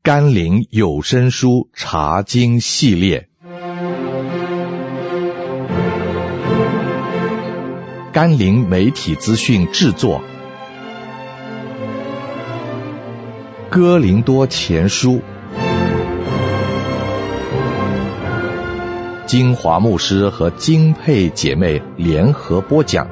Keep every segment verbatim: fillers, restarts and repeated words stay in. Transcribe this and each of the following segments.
甘霖有声书查经系列，甘霖媒体资讯制作，哥林多前书，金华牧师和金佩姐妹联合播讲。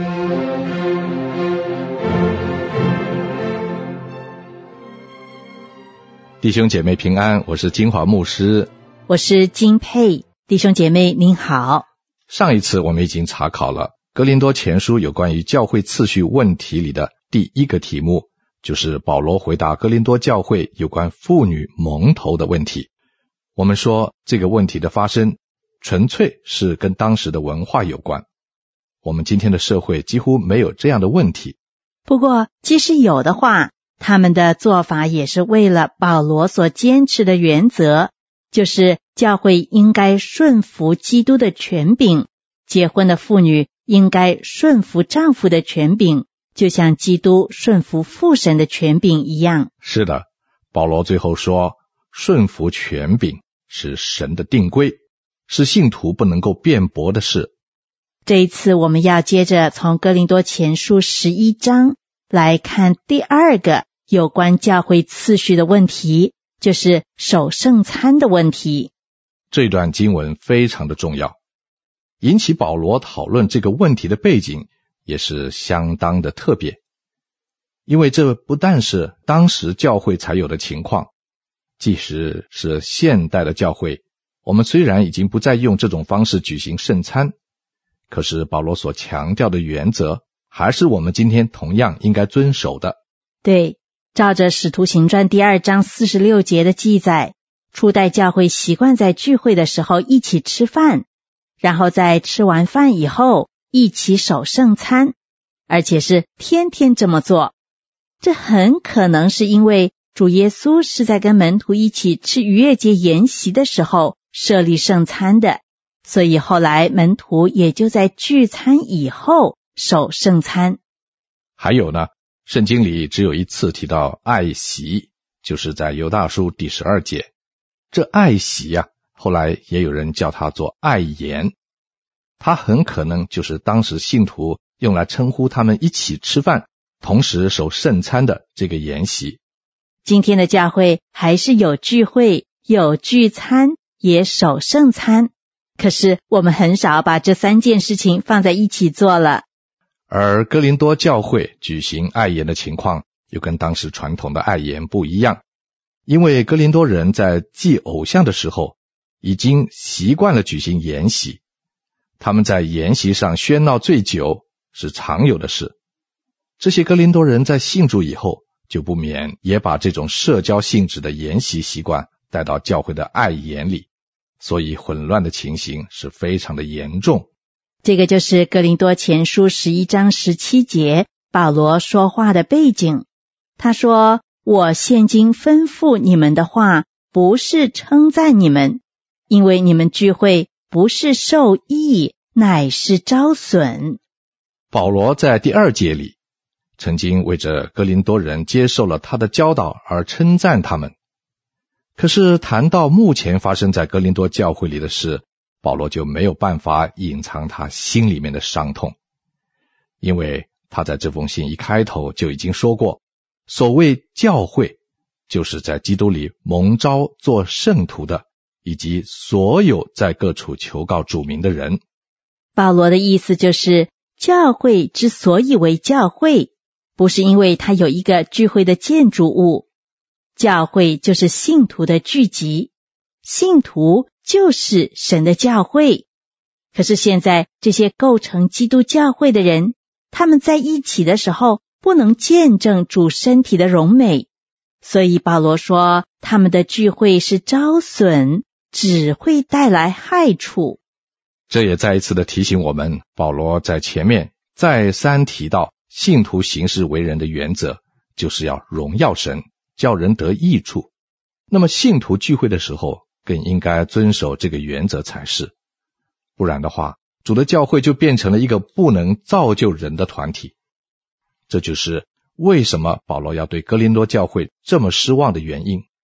弟兄姐妹平安，我是金华牧师， 我是金佩。弟兄姐妹您好。 上一次我们已经查考了哥林多前书有关于教会次序问题里的第一个题目，就是保罗回答哥林多教会有关妇女蒙头的问题。我们说这个问题的发生纯粹是跟当时的文化有关，我们今天的社会几乎没有这样的问题。 不过即使有的话，他们的做法也是为了保罗所坚持的原则，就是教会应该顺服基督的权柄，结婚的妇女应该顺服丈夫的权柄，就像基督顺服父神的权柄一样。 是的，保罗最后说，顺服权柄是神的定规，是信徒不能够辩驳的事。 这一次我们要接着从哥林多前书十一章来看第二个有关教会次序的问题，就是守圣餐的问题。 这段经文非常的重要，引起保罗讨论这个问题的背景也是相当的特别，因为这不但是当时教会才有的情况，即使是现代的教会，我们虽然已经不再用这种方式举行圣餐，可是保罗所强调的原则还是我们今天同样应该遵守的。 对，照着使徒行传第二章四十六节的记载，初代教会习惯在聚会的时候一起吃饭，然后在吃完饭以后一起守圣餐，而且是天天这么做。这很可能是因为主耶稣是在跟门徒一起吃逾越节筵席的时候设立圣餐的，所以后来门徒也就在聚餐以后守圣餐。 还有呢，圣经里只有一次提到爱席，就是在犹大书第十二节。这爱席啊，后来也有人叫它做爱筵，它很可能就是当时信徒用来称呼他们一起吃饭同时守圣餐的这个筵席。 今天的教会还是有聚会，有聚餐，也守圣餐，可是我们很少把这三件事情放在一起做了。 而哥林多教会举行爱筵的情况又跟当时传统的爱筵不一样，因为哥林多人在祭偶像的时候已经习惯了举行筵席，他们在筵席上喧闹醉酒是常有的事。这些哥林多人在信主以后就不免也把这种社交性质的筵席习惯带到教会的爱筵里，所以混乱的情形是非常的严重。 这个就是哥林多前书十一章十七节保罗说话的背景。他说，我现今吩咐你们的话不是称赞你们，因为你们聚会不是受益，乃是招损。 保罗在第二节里曾经为着哥林多人接受了他的教导而称赞他们，可是谈到目前发生在哥林多教会里的事，保罗就没有办法隐藏他心里面的伤痛，因为他在这封信一开头就已经说过，所谓教会就是在基督里蒙召做圣徒的，以及所有在各处求告主名的人。 保罗的意思就是，教会之所以为教会，不是因为它有一个聚会的建筑物，教会就是信徒的聚集，信徒就是神的教会。可是现在这些构成基督教会的人，他们在一起的时候不能见证主身体的荣美，所以保罗说他们的聚会是招损，只会带来害处。 这也再一次的提醒我们，保罗在前面再三提到信徒行事为人的原则，就是要荣耀神，叫人得益处。那么信徒聚会的时候更应该遵守这个原则才是，不然的话，主的教会就变成了一个不能造就人的团体。这就是为什么保罗要对哥林多教会这么失望的原因。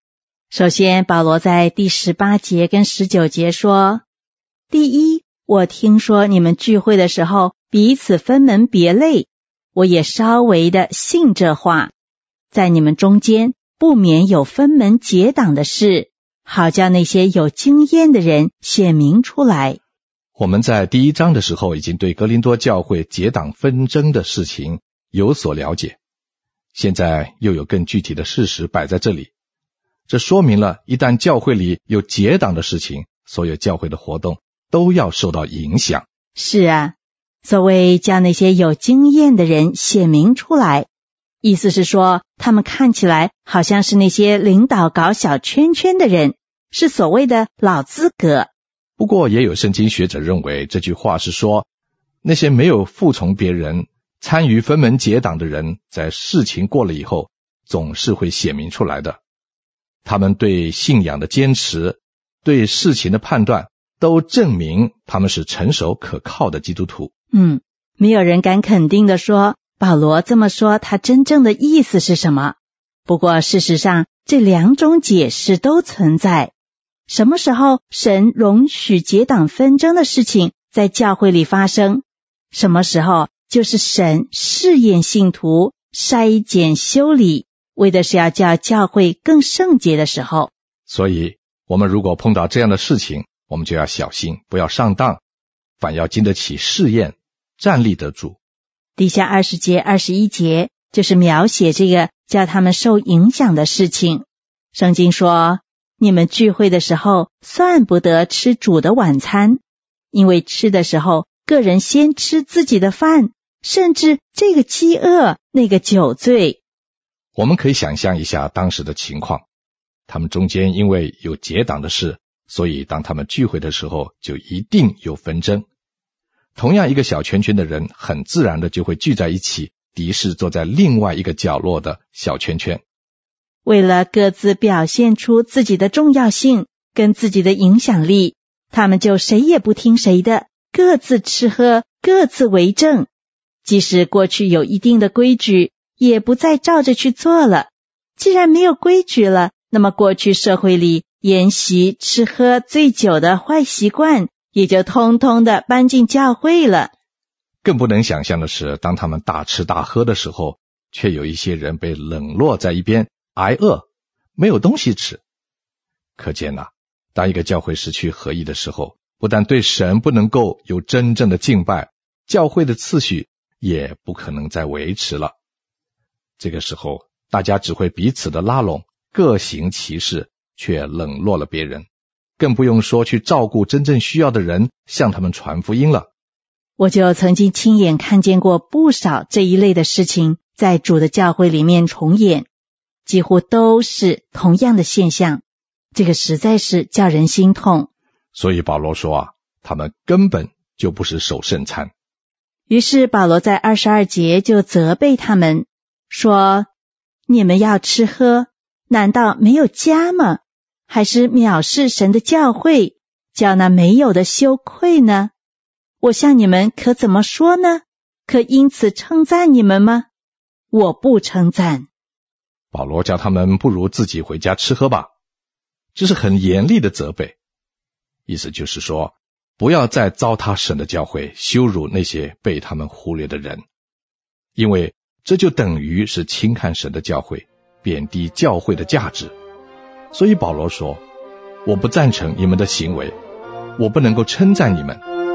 首先，保罗在第十八节跟十九节说，第一，我听说你们聚会的时候彼此分门别类，我也稍微的信这话，在你们中间不免有分门结党的事，好叫那些有经验的人显明出来。 我们在第一章的时候已经对哥林多教会结党纷争的事情有所了解，现在又有更具体的事实摆在这里，这说明了一旦教会里有结党的事情，所有教会的活动都要受到影响。 是啊，所谓叫那些有经验的人显明出来，意思是说他们看起来好像是那些领导搞小圈圈的人，是所谓的老资格。 不过也有圣经学者认为这句话是说，那些没有服从别人参与分门结党的人，在事情过了以后总是会显明出来的。他们对信仰的坚持，对事情的判断，都证明他们是成熟可靠的基督徒。 嗯，没有人敢肯定的说保罗这么说他真正的意思是什么。不过事实上这两种解释都存在。什么时候神容许结党纷争的事情在教会里发生，什么时候就是神试验信徒，筛检修理，为的是要叫教会更圣洁的时候。 所以我们如果碰到这样的事情，我们就要小心，不要上当，反要经得起试验，站立得住。 底下二十节二十一节就是描写这个叫他们受影响的事情。圣经说，你们聚会的时候算不得吃主的晚餐，因为吃的时候个人先吃自己的饭，甚至这个饥饿那个酒醉。 我们可以想象一下当时的情况，他们中间因为有结党的事，所以当他们聚会的时候就一定有纷争。同样一个小圈圈的人，很自然的就会聚在一起敌视坐在另外一个角落的小圈圈。 为了各自表现出自己的重要性跟自己的影响力，他们就谁也不听谁的，各自吃喝，各自为政。即使过去有一定的规矩，也不再照着去做了。既然没有规矩了，那么过去社会里沿袭吃喝醉酒的坏习惯也就通通的搬进教会了。 更不能想象的是，当他们大吃大喝的时候，却有一些人被冷落在一边挨饿，没有东西吃。可见啊，当一个教会失去合一的时候，不但对神不能够有真正的敬拜，教会的次序也不可能再维持了。这个时候大家只会彼此的拉拢，各行其事，却冷落了别人，更不用说去照顾真正需要的人，向他们传福音了。 我就曾经亲眼看见过不少这一类的事情在主的教会里面重演，几乎都是同样的现象，这个实在是叫人心痛。 所以保罗说啊，他们根本就不是守圣餐。 于是保罗在二十二节就责备他们说，你们要吃喝，难道没有家吗？还是藐视神的教会，叫那没有的羞愧呢？我向你们可怎么说呢？可因此称赞你们吗？我不称赞。 保罗叫他们不如自己回家吃喝吧，这是很严厉的责备。意思就是说，不要再糟蹋神的教会，羞辱那些被他们忽略的人，因为这就等于是轻看神的教会，贬低教会的价值。所以保罗说，我不赞成你们的行为，我不能够称赞你们。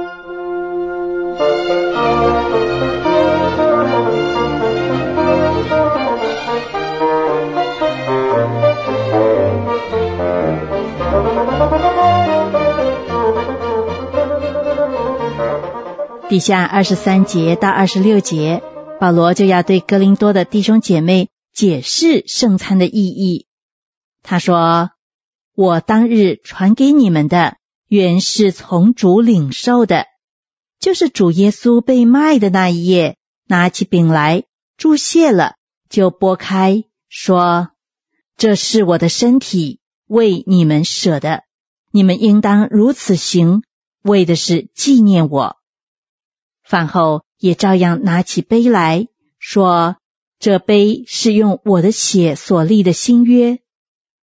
底下二十三节到二十六节，保罗就要对哥林多的弟兄姐妹解释圣餐的意义。他说，我当日传给你们的，原是从主领受的，就是主耶稣被卖的那一夜，拿起饼来，祝谢了，就擘开，说，这是我的身体，为你们舍的，你们应当如此行，为的是纪念我。饭后也照样拿起杯来，说，这杯是用我的血所立的新约，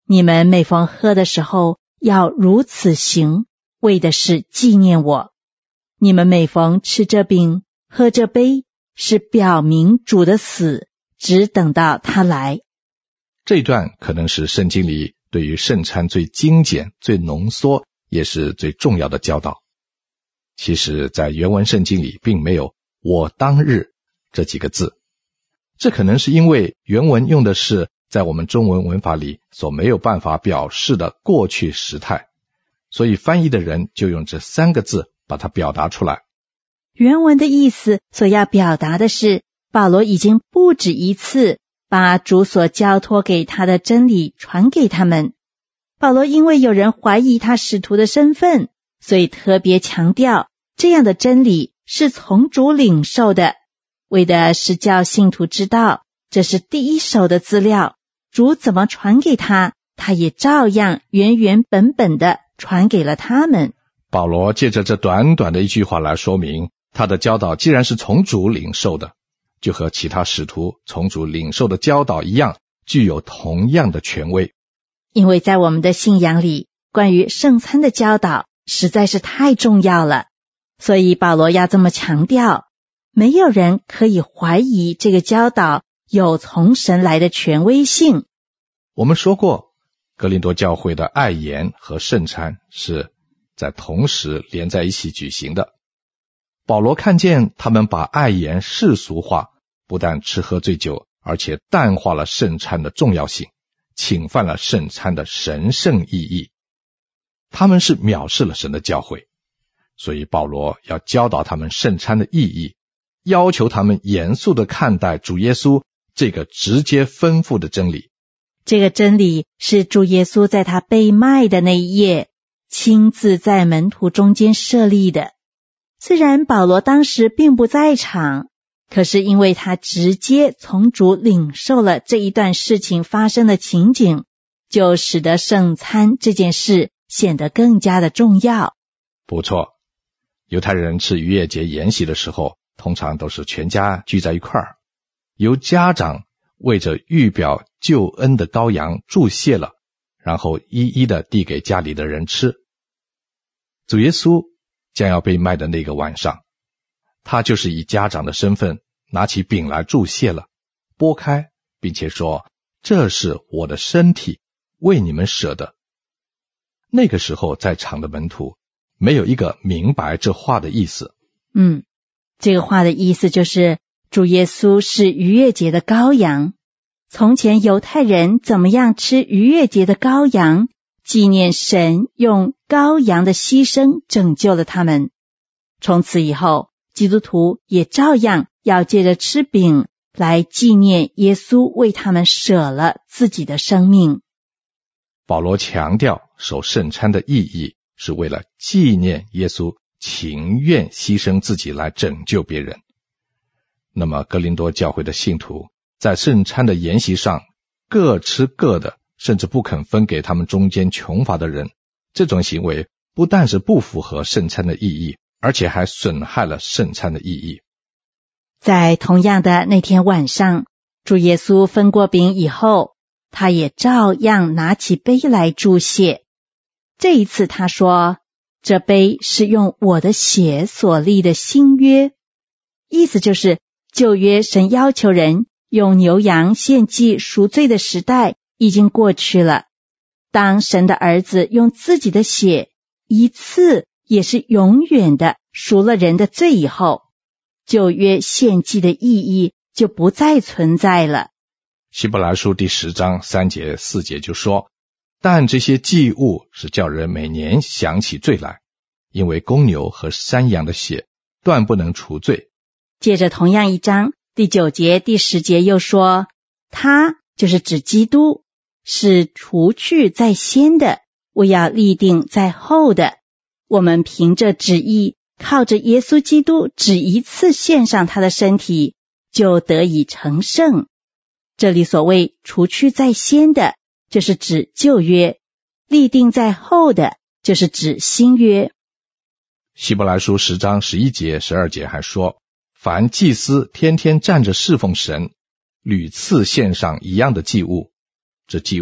你们每逢喝的时候，要如此行，为的是纪念我。你们每逢吃这饼，喝这杯，是表明主的死，只等到他来。 这一段可能是圣经里对于圣餐最精简、最浓缩，也是最重要的教导。其实在原文圣经里并没有我当日这几个字，这可能是因为原文用的是在我们中文文法里所没有办法表示的过去时态，所以翻译的人就用这三个字把它表达出来。 原文的意思所要表达的是，保罗已经不止一次把主所交托给他的真理传给他们。保罗因为有人怀疑他使徒的身份，所以特别强调这样的真理是从主领受的，为的是叫信徒知道这是第一手的资料，主怎么传给他，他也照样原原本本的传给了他们。 保罗借着这短短的一句话来说明，他的教导既然是从主领受的，就和其他使徒从主领受的教导一样，具有同样的权威。 因为在我们的信仰里，关于圣餐的教导实在是太重要了，所以保罗要这么强调，没有人可以怀疑这个教导有从神来的权威性。 我们说过，哥林多教会的爱筵和圣餐是在同时连在一起举行的。保罗看见他们把爱筵世俗化，不但吃喝醉酒，而且淡化了圣餐的重要性，侵犯了圣餐的神圣意义。他们是藐视了神的教诲，所以保罗要教导他们圣餐的意义，要求他们严肃地看待主耶稣这个直接吩咐的真理。 这个真理是主耶稣在他被卖的那一夜亲自在门徒中间设立的。虽然保罗当时并不在场，可是因为他直接从主领受了这一段事情发生的情景，就使得圣餐这件事显得更加的重要。 不错，犹太人吃逾越节筵席的时候，通常都是全家聚在一块儿，由家长为着预表救恩的羔羊祝谢了，然后一一的递给家里的人吃。主耶稣将要被卖的那个晚上，他就是以家长的身份拿起饼来祝谢了，拨开，并且说，这是我的身体，为你们舍的。那个时候在场的门徒没有一个明白这话的意思。 嗯，这个话的意思就是主耶稣是逾越节的羔羊。从前犹太人怎么样吃逾越节的羔羊，纪念神用羔羊的牺牲拯救了他们。从此以后，基督徒也照样要借着吃饼来纪念耶稣为他们舍了自己的生命。 保罗强调守圣餐的意义是为了纪念耶稣情愿牺牲自己来拯救别人。那么哥林多教会的信徒在圣餐的筵席上各吃各的，甚至不肯分给他们中间穷乏的人，这种行为不但是不符合圣餐的意义，而且还损害了圣餐的意义。 在同样的那天晚上，主耶稣分过饼以后，他也照样拿起杯来祝谢。这一次他说，这杯是用我的血所立的新约。意思就是旧约神要求人用牛羊献祭赎罪的时代已经过去了，当神的儿子用自己的血一次也是永远的赎了人的罪以后，旧约献祭的意义就不再存在了。 希伯来书第十章三节四节就说，但这些祭物是叫人每年想起罪来，因为公牛和山羊的血断不能除罪。 接着同样一章第九节第十节又说，他就是指基督，是除去在先的，为要立定在后的。我们凭着旨意，靠着耶稣基督只一次献上他的身体，就得以成圣。这里所谓除去在先的，就是指旧约；立定在后的，就是指新约。 希伯来书十章十一节十二节还说，凡祭司天天站着侍奉神，屡次献上一样的祭物，这祭物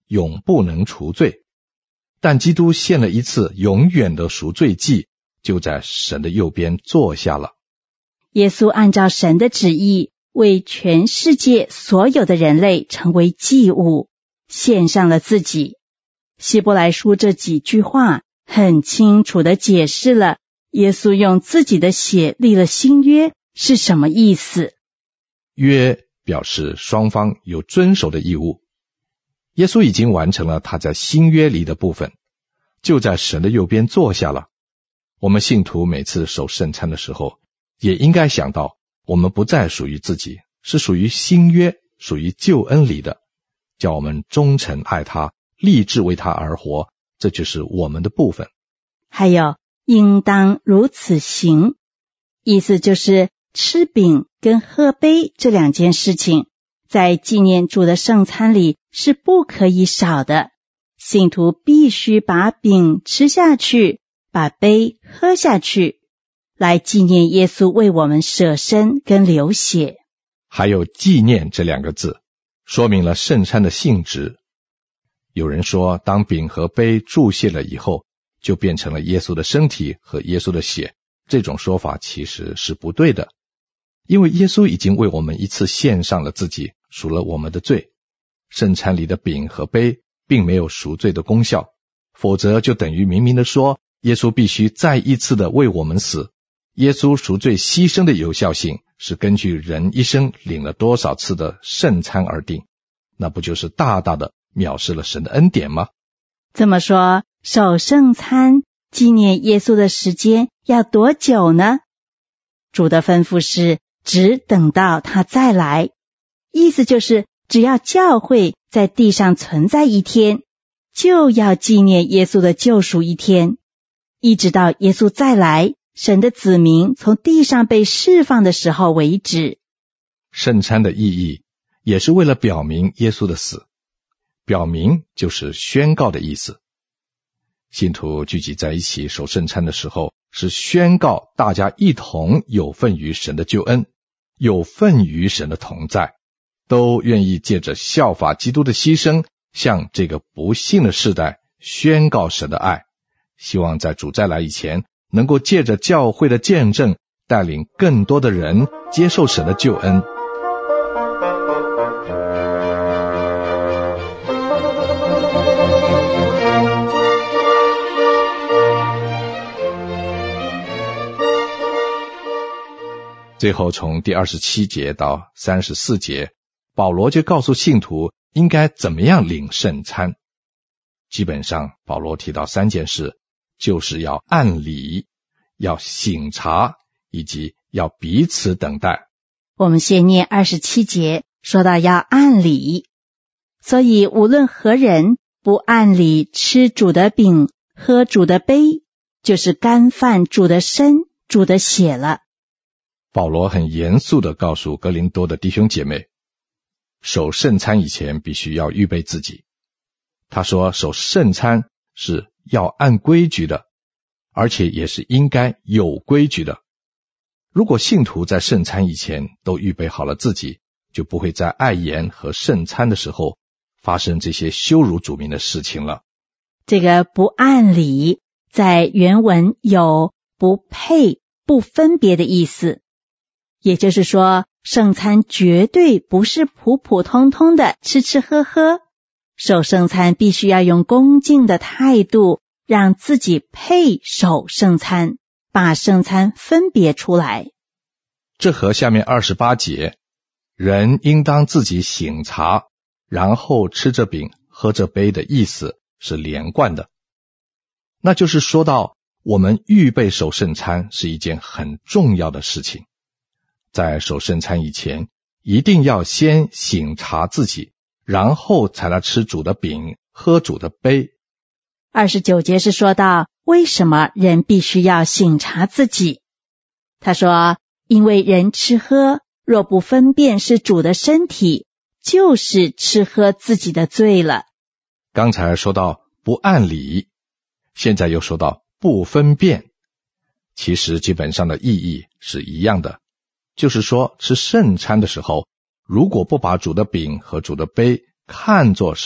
永不能除罪，但基督献了一次永远的赎罪祭，就在神的右边坐下了。 耶稣按照神的旨意，为全世界所有的人类成为祭物，献上了自己。希伯来书这几句话很清楚地解释了耶稣用自己的血立了新约是什么意思。 约表示双方有遵守的义务，耶稣已经完成了他在新约里的部分，就在神的右边坐下了。我们信徒每次守圣餐的时候，也应该想到我们不再属于自己，是属于新约，属于救恩里的，叫我们忠诚爱他，立志为他而活，这就是我们的部分。 还有应当如此行，意思就是吃饼跟喝杯这两件事情在纪念主的圣餐里是不可以少的，信徒必须把饼吃下去，把杯喝下去，来纪念耶稣为我们舍身跟流血。 还有纪念这两个字，说明了圣餐的性质。有人说，当饼和杯注谢了以后，就变成了耶稣的身体和耶稣的血，这种说法其实是不对的。因为耶稣已经为我们一次献上了自己，赎了我们的罪。圣餐里的饼和杯并没有赎罪的功效，否则就等于明明的说，耶稣必须再一次的为我们死。耶稣赎罪牺牲的有效性是根据人一生领了多少次的圣餐而定，那不就是大大的藐视了神的恩典吗？ 这么说，守圣餐纪念耶稣的时间要多久呢？主的吩咐是只等到他再来，意思就是只要教会在地上存在一天，就要纪念耶稣的救赎一天，一直到耶稣再来，神的子民从地上被释放的时候为止。 圣餐的意义也是为了表明耶稣的死，表明就是宣告的意思。信徒聚集在一起守圣餐的时候，是宣告大家一同有份于神的救恩，有份于神的同在，都愿意借着效法基督的牺牲，向这个不信的世代宣告神的爱，希望在主再来以前，能够借着教会的见证，带领更多的人接受神的救恩。最后从第二十七节到三十四节，保罗就告诉信徒应该怎么样领圣餐。基本上保罗提到三件事，就是要按理，要省察，以及要彼此等待。 我们先念二十七节，说到要按理，所以无论何人不按理吃主的饼，喝主的杯，就是干犯主的身，主的血了。 保罗很严肃地告诉哥林多的弟兄姐妹，守圣餐以前必须要预备自己。他说守圣餐是要按规矩的，而且也是应该有规矩的。如果信徒在圣餐以前都预备好了自己，就不会在爱筵和圣餐的时候发生这些羞辱主名的事情了。 这个不按理在原文有不配、不分别的意思，也就是说，圣餐绝对不是普普通通的吃吃喝喝，守圣餐必须要用恭敬的态度，让自己配守圣餐，把圣餐分别出来。 这和下面二十八节，人应当自己省察，然后吃这饼喝这杯的意思是连贯的。那就是说到我们预备守圣餐是一件很重要的事情。在守圣餐以前，一定要先省察自己，然后才来吃主的饼，喝主的杯。 二十九节是说到为什么人必须要省察自己。他说，因为人吃喝若不分辨是主的身体，就是吃喝自己的罪了。 刚才说到不按理，现在又说到不分辨，其实基本上的意义是一样的，就是说吃圣餐的时候，如果不把主的饼和主的杯看作是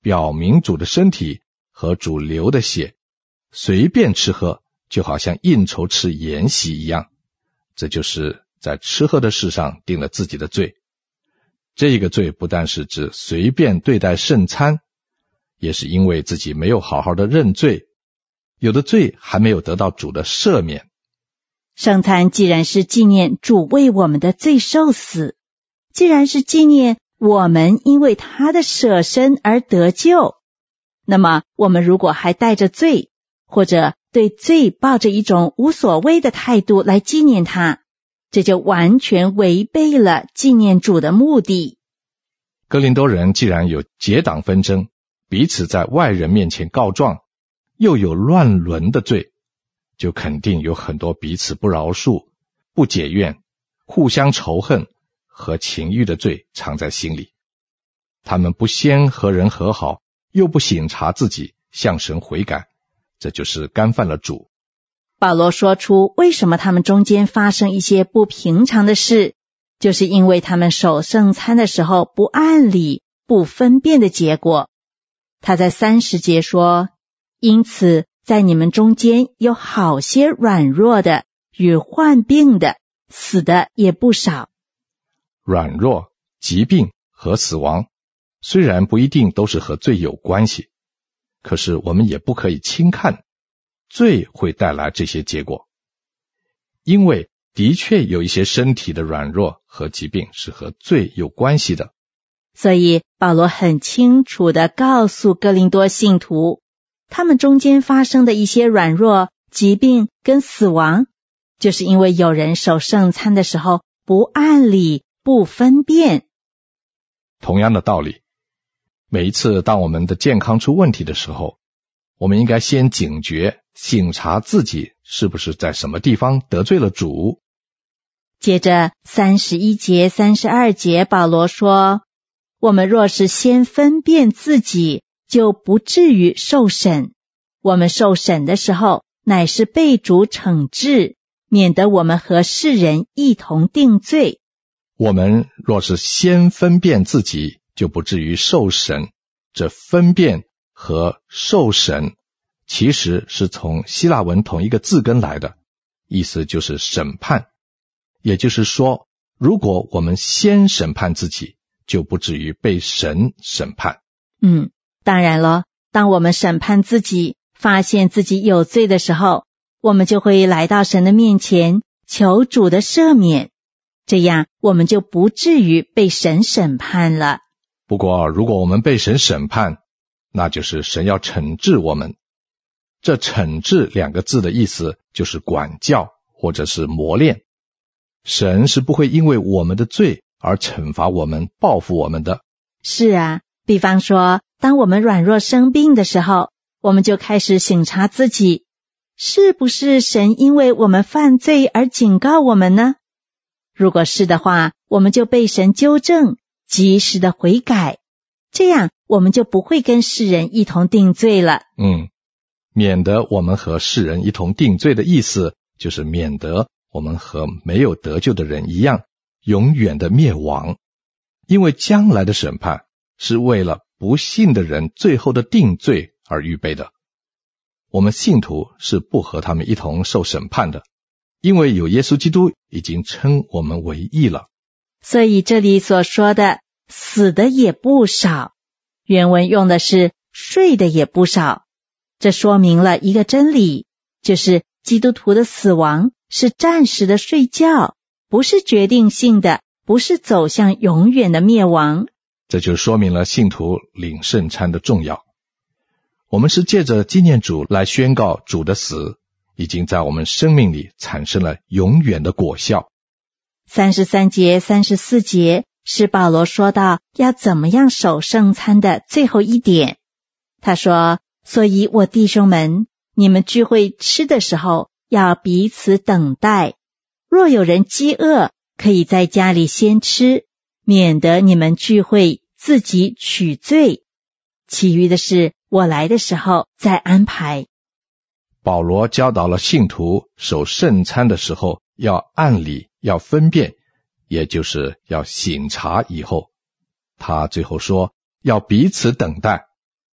表明主的身体和主流的血，随便吃喝，就好像应酬吃筵席一样，这就是在吃喝的事上定了自己的罪。这个罪不但是指随便对待圣餐，也是因为自己没有好好的认罪，有的罪还没有得到主的赦免。 圣餐既然是纪念主为我们的罪受死，既然是纪念我们因为他的舍身而得救，那么我们如果还带着罪，或者对罪抱着一种无所谓的态度来纪念他，这就完全违背了纪念主的目的。 哥林多人既然有结党纷争，彼此在外人面前告状，又有乱伦的罪，就肯定有很多彼此不饶恕、不解怨、互相仇恨和情欲的罪藏在心里。他们不先和人和好，又不省察自己，向神悔改，这就是干犯了主。 保罗说出为什么他们中间发生一些不平常的事，就是因为他们守圣餐的时候不按理、不分辨的结果。他在三十节说，因此在你们中间有好些软弱的与患病的，死的也不少。 软弱、疾病和死亡虽然不一定都是和罪有关系，可是我们也不可以轻看罪会带来这些结果，因为的确有一些身体的软弱和疾病是和罪有关系的。 所以保罗很清楚地告诉哥林多信徒，他们中间发生的一些软弱、疾病跟死亡，就是因为有人守圣餐的时候不按理、不分辨。 同样的道理，每一次当我们的健康出问题的时候，我们应该先警觉、省察自己是不是在什么地方得罪了主。 接着三十一节、三十二节，保罗说，我们若是先分辨自己，就不至于受审。我们受审的时候，乃是被主惩治，免得我们和世人一同定罪。 我们若是先分辨自己，就不至于受审。这分辨和受审其实是从希腊文同一个字根来的，意思就是审判。也就是说，如果我们先审判自己，就不至于被神审判。 嗯，当然了，当我们审判自己，发现自己有罪的时候，我们就会来到神的面前，求主的赦免，这样我们就不至于被神审判了。 不过如果我们被神审判，那就是神要惩治我们。这惩治两个字的意思就是管教或者是磨练。神是不会因为我们的罪而惩罚我们、报复我们的。 是啊，比方说当我们软弱生病的时候，我们就开始省察自己，是不是神因为我们犯罪而警告我们呢？如果是的话，我们就被神纠正，及时的悔改，这样我们就不会跟世人一同定罪了。 嗯，免得我们和世人一同定罪的意思，就是免得我们和没有得救的人一样，永远的灭亡。因为将来的审判是为了不信的人最后的定罪而预备的。我们信徒是不和他们一同受审判的，因为有耶稣基督已经称我们为义了。 所以这里所说的死的也不少，原文用的是睡的也不少。这说明了一个真理，就是基督徒的死亡是暂时的睡觉，不是决定性的，不是走向永远的灭亡。 这就说明了信徒领圣餐的重要。我们是借着纪念主来宣告主的死已经在我们生命里产生了永远的果效。 三十三节、三十四节是保罗说到要怎么样守圣餐的最后一点。他说，所以我弟兄们，你们聚会吃的时候要彼此等待，若有人饥饿，可以在家里先吃，免得你们聚会自己取罪。其余的事我来的时候再安排。 保罗教导了信徒守圣餐的时候要按理，要分辨，也就是要省察以后。他最后说要彼此等待，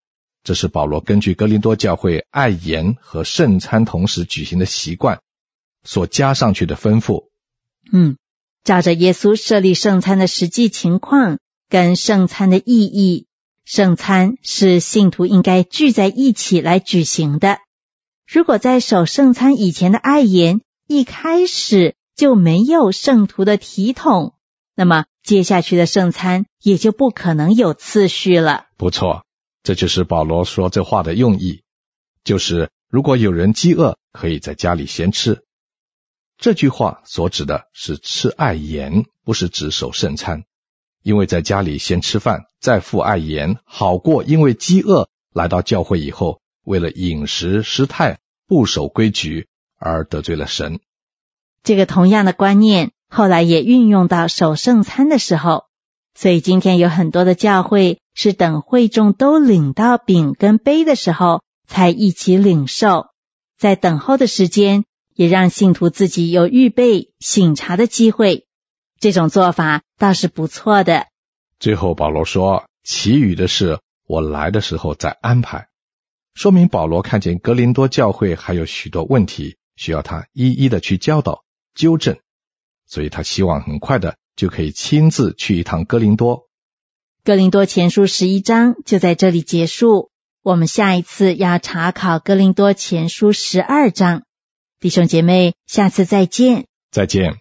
这是保罗根据哥林多教会爱盐和圣餐同时举行的习惯所加上去的吩咐。 嗯，照着耶稣设立圣餐的实际情况跟圣餐的意义，圣餐是信徒应该聚在一起来举行的。如果在守圣餐以前的爱盐一开始就没有圣徒的体统，那么接下去的圣餐也就不可能有次序了。 不错，这就是保罗说这话的用意，就是如果有人饥饿，可以在家里先吃。这句话所指的是吃爱盐，不是指守圣餐，因为在家里先吃饭再赴爱盐，好过因为饥饿来到教会以后，为了饮食失态不守规矩而得罪了神。 这个同样的观念后来也运用到守圣餐的时候，所以今天有很多的教会是等会众都领到饼跟杯的时候才一起领受，在等候的时间也让信徒自己有预备省察的机会，这种做法倒是不错的。 最后保罗说，其余的事我来的时候再安排，说明保罗看见哥林多教会还有许多问题需要他一一的去教导纠正，所以他希望很快的就可以亲自去一趟哥林多。 哥林多前书十一章就在这里结束，我们下一次要查考哥林多前书十二章。弟兄姐妹，下次再见。 再见。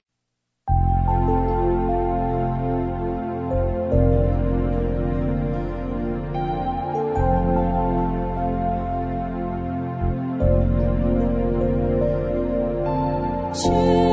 去